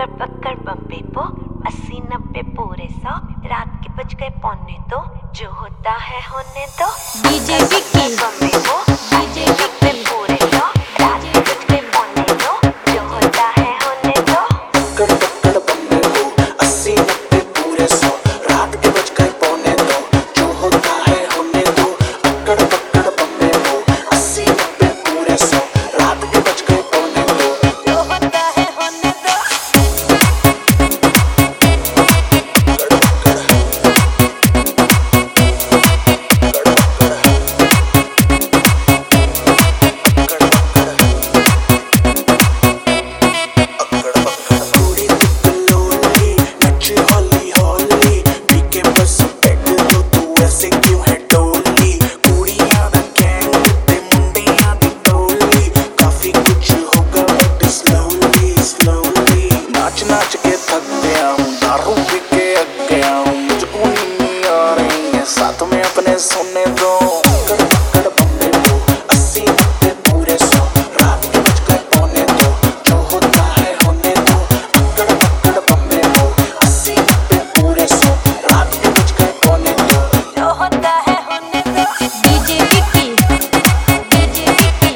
पकड़ पकड़ बम्बे को 80-90 पूरे 100 रात के बज गए 1:45 जो होता है होने दो। डीजे विक्की बम्बे को 80-90 पूरे 100 रात के बज गए 1:45 जो होता है होने दो। पकड़ पकड़ बम्बे को 80-90 पूरे 100 रात के बज गए 1:45 जो होता है होने दो। पकड़ पकड़ बम्बे को 80-90 पूरे 100 रात के बज गए 1:45 जो होता है होने दो। नाच के थक गया हूँ, दारू पी के अक गया हूँ, मुझको नींद नहीं आ रही है, साथ में अपने सोने दो। पकड़ पकड़ बम्बे को 80-90 पूरे 100 रात के बज गए 1:45 जो होता है होने दो। पकड़ पकड़ बम्बे को 80-90 पूरे 100 रात के बज गए 1:45 जो होता है होने दो। DJ Vicky DJ Vicky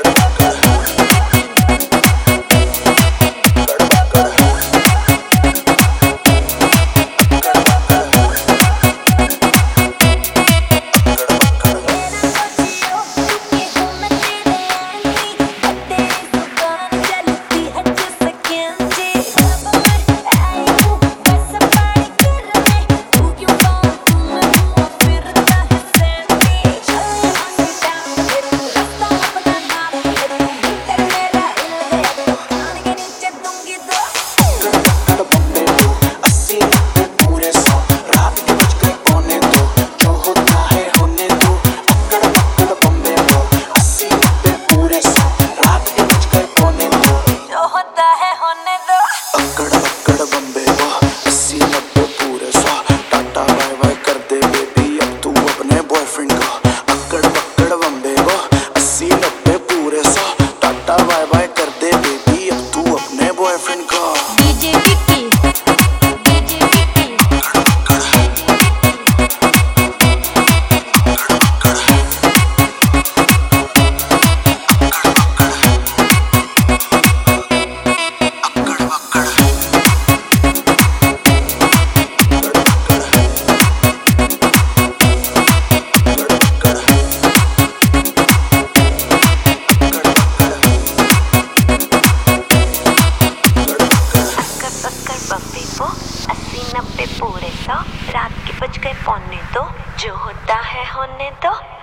DJ Vicky DJ Vicky Bombay को 80-90 पूरे 100 रात के बज गए 1:45 जो होता है होने दो।